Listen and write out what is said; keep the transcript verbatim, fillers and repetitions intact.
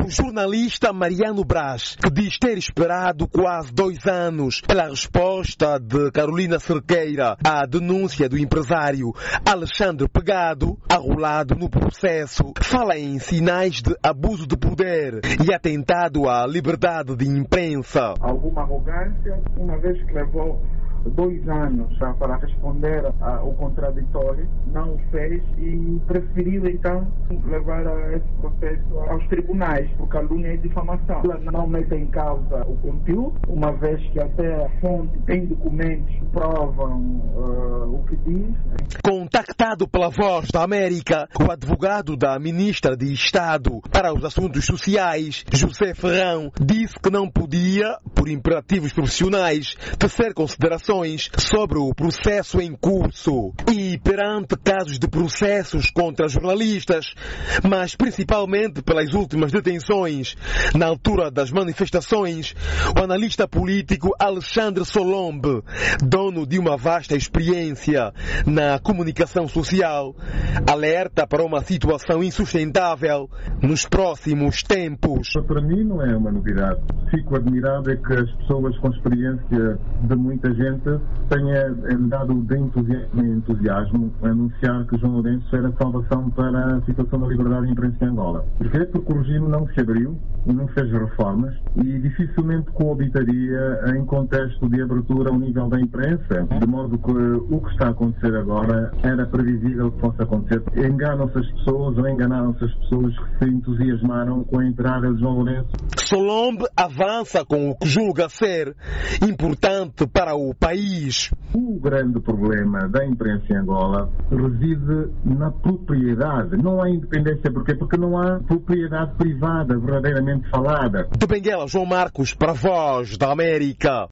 O jornalista Mariano Braz, que diz ter esperado quase dois anos pela resposta de Carolina Cerqueira à denúncia do empresário Alexandre Pegado, arrolado no processo, fala em sinais de abuso de poder e atentado à liberdade de imprensa. Alguma arrogância, uma vez que levou dois anos para responder ao contraditório, não o fez e preferiu então levar esse processo aos tribunais por calúnia e difamação. Ela não mete em causa o conteúdo, uma vez que até a fonte tem documentos que provam uh, o que diz. Contactado pela Voz da América, o advogado da ministra de Estado para os Assuntos Sociais, José Ferrão, disse que não podia, por imperativos profissionais, tecer considerações sobre o processo em curso e perante casos de processos contra jornalistas, mas principalmente pelas últimas detenções. Na altura das manifestações, o analista político Alexandre Solombe, dono de uma vasta experiência na comunicação social, alerta para uma situação insustentável nos próximos tempos. Para mim não é uma novidade. Fico admirado é que as pessoas com experiência de muita gente tenha dado de entusiasmo em entusiasmo a anunciar que João Lourenço era salvação para a situação da liberdade de imprensa em Angola. Porquê? Porque o regime não se abriu e não fez reformas e dificilmente coabitaria em contexto de abertura ao nível da imprensa, de modo que o que está a acontecer agora era previsível que fosse acontecer. Enganam-se as pessoas ou enganaram-se as pessoas que se entusiasmaram com a entrada de João Lourenço. Solombe avança com o que julga ser importante para o país. O grande problema da imprensa em Angola reside na propriedade. Não há independência. Porquê? Porque não há propriedade privada verdadeiramente falada. De Benguela, João Marcos, para a Voz da América.